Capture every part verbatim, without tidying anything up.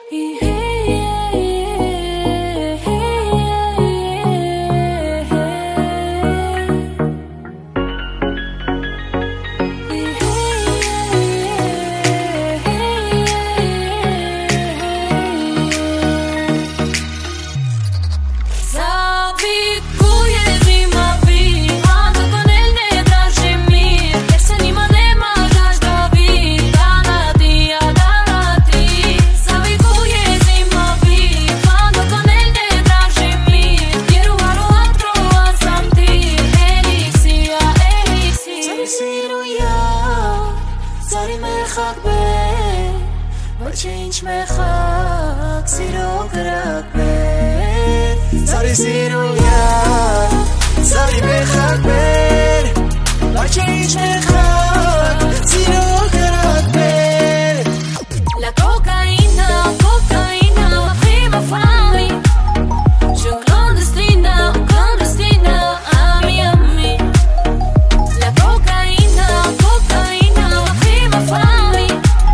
Change mechak, siro gerak be. Sorry siro ya, sorry mechak be. Change mechak, siro gerak be. La cocaína, cocaína, prima fami. Je clandestina, clandestina, ami, ami. La cocaína, cocaína, prima fami.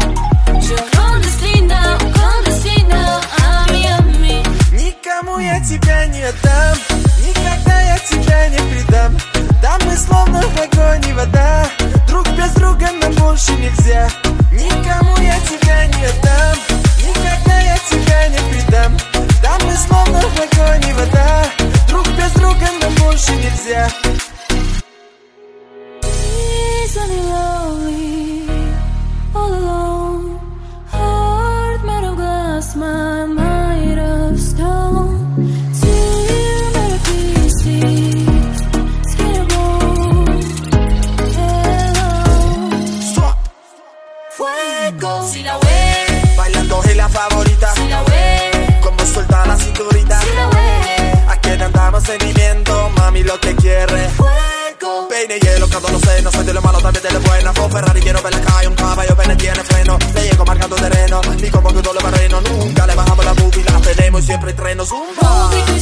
Я тебя не отдам, никогда я тебя не предам. Да мы словно огонь и вода, друг без друга нам больше нельзя. Никому я тебя не отдам, никогда я тебя не предам. Да мы словно огонь и вода, друг без друга нам больше нельзя. Easily lonely, all alone. Heart made of glass, my mind of stone. Si la ve, bailando es la favorita. Si la ve, como suelta la cinturita. Si la ve, aquí andamos sentimiento, mami lo que quiere. Fuego. Peine hielo, cada lo sé, no soy de lo malo, también de lo bueno. Con Ferrari quiero ver la calle, un caballo pene tiene freno. Le llego marcando terreno, ni como que todo lo barreno. Nunca le bajamos la movie, la tenemos y siempre trenos. Un